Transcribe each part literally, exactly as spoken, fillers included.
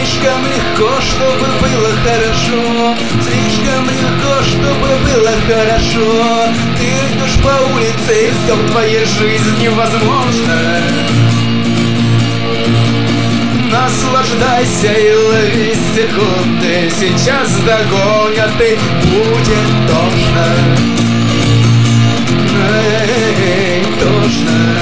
Слишком легко, чтобы было хорошо, слишком легко, чтобы было хорошо. Ты идешь по улице, и все в твоей жизни возможно. Наслаждайся и лови секунды, сейчас догонят и будет тошно. Эй, тошно.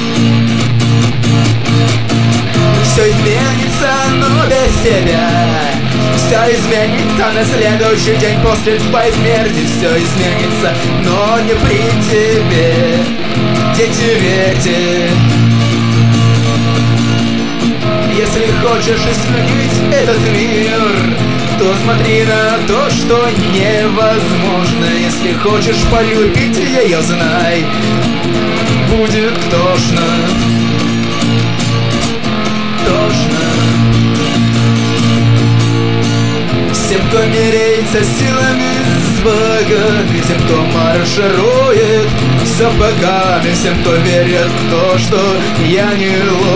Все изменится, но без тебя. Все изменится на следующий день после твоей смерти. Все изменится, но не при тебе. Дети, верьте. Если хочешь изменить этот мир, то смотри на то, что невозможно. Если хочешь полюбить ее, знай, будет тошно. Тошно. Всем, кто меряется силами с богами, всем, кто марширует сапогами, всем, кто верит в то, что я не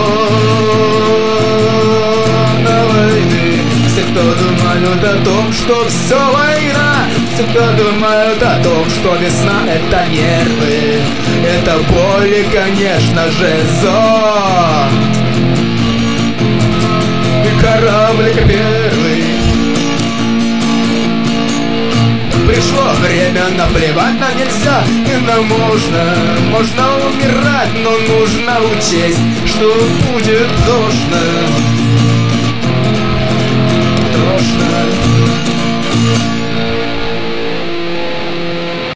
лона войны, все, кто думают о том, что все война, все, кто думают о том, что весна — это нервы, это боль и, конечно же, зонт. И кораблик первый. Пришло время наплевать на нельзя и на можно. Можно умирать, но нужно учесть, что будет тошно. Тошно.